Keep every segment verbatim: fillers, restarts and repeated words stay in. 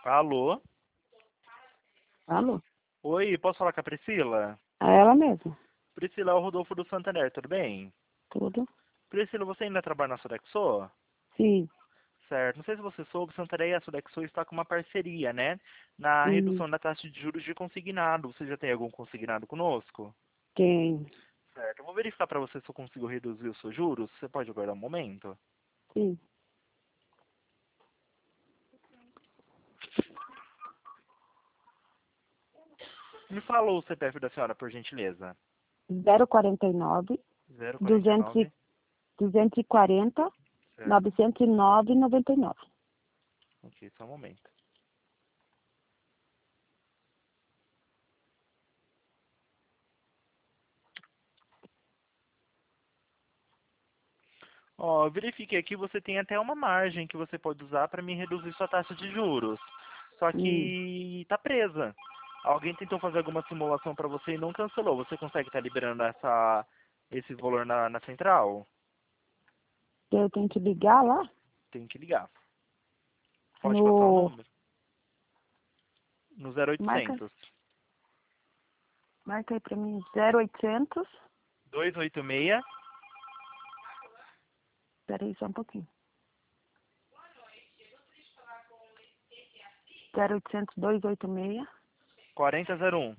Alô? Alô? Oi, posso falar com a Priscila? É ela mesma. Priscila, é o Rodolfo do Santander, tudo bem? Tudo? Priscila, você ainda trabalha na Sodexo? Sim. Certo. Não sei se você soube, Santander e a Sodexo está com uma parceria, né? Na Uhum. redução da taxa de juros de consignado. Você já tem algum consignado conosco? Quem? Certo. Eu vou verificar para você se eu consigo reduzir os seus juros. Você pode aguardar um momento? Sim. Me fala o C P F da senhora, por gentileza. zero quarenta e nove, Zero quarenta e duzentos e nove. duzentos e quarenta, Certo. novecentos e nove, noventa e nove. Ok, só um momento. Ó, eu verifiquei aqui, você tem até uma margem que você pode usar para me reduzir sua taxa de juros. Só Hum. que tá presa. Alguém tentou fazer alguma simulação para você e não cancelou. Você consegue estar liberando essa, esse valor na, na central? Eu tenho que ligar lá Tem que ligar. Pode passar o no... número. No zero Marca, oitocentos. marca aí pra mim. zero oitocentos. dois oito seis. Espera aí só um pouquinho. zero oitocentos, duzentos e oitenta e seis, quarenta zero um.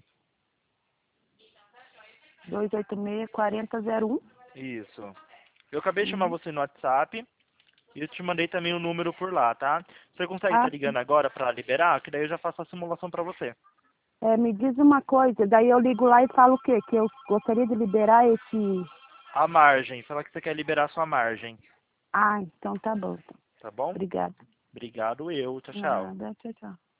duzentos e oitenta e seis, quarenta zero um. Isso. Eu acabei de chamar Uhum. você no WhatsApp e eu te mandei também o número por lá, tá? Você consegue estar Ah, sim. ligando agora para liberar? Que daí eu já faço a simulação para você. É, me diz uma coisa, daí eu ligo lá e falo o quê? Que eu gostaria de liberar esse... A margem. Fala que você quer liberar sua margem. Ah, então tá bom. Então. Tá bom? Obrigada. Obrigado eu. Tchau, tchau. Nada, tchau, tchau.